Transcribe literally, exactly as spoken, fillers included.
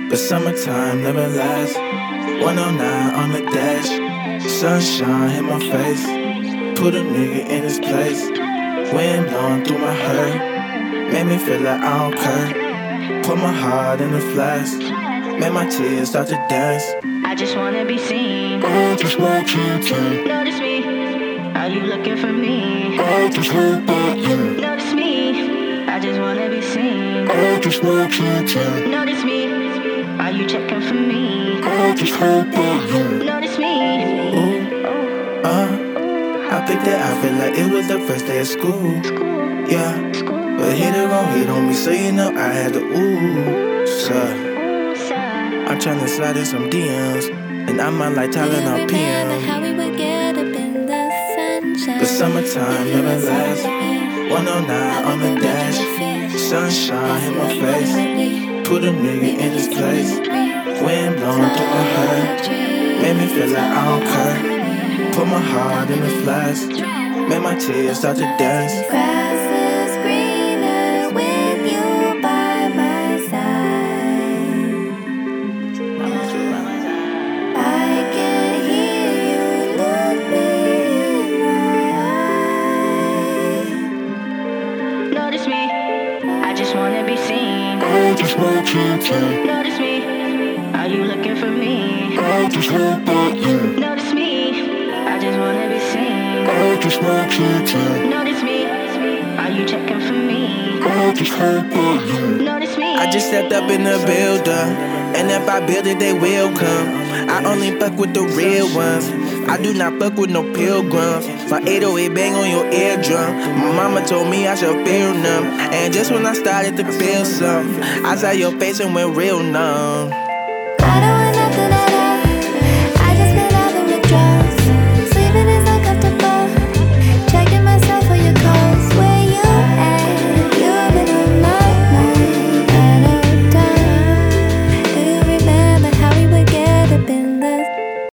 But summertime never lasts. one oh nine on the dash. Sunshine hit my face. Put a nigga in his place. Wind blowing through my hair. Made me feel like I don't care. Put my heart in the flask. Made my tears start to dance. I just wanna be seen. I just want you to Notice me. Are you looking for me? I just hope that you Notice me. I just wanna be seen. I just want you to Notice me. Are you checking for me? I just hope that you Notice me. Ooh, uh, I picked that outfit like it was the first day of school. Yeah, but hit it gon' hit on me, so you know I had to ooh, sir. I'm tryna slide in some D Ms, and I might like Tylenol P M. How we would get up in the sunshine. But summertime never lasts. one oh nine on the dash. Sunshine hit my face. Put a nigga in his place. Wind blowing through my hair. Made me feel like I don't care. Put my heart in the flask. Made my tears start to dance. Grass is greener with you by my side. I can hear you look me in my eyes. Notice me. I just wanna be seen. I just want you to Notice me. Are you looking for me? I just hope that you Notice me. I just wanna be seen. I just want you to Notice me. Are you checking for me? I just hope that you Notice me. I just stepped up in the building, and if I build it, they will come. I only fuck with the real ones. I do not fuck with no pilgrims. My eight oh eight bang on your eardrum. My mama told me I should feel numb, and just when I started to feel some, I saw your face and went real numb.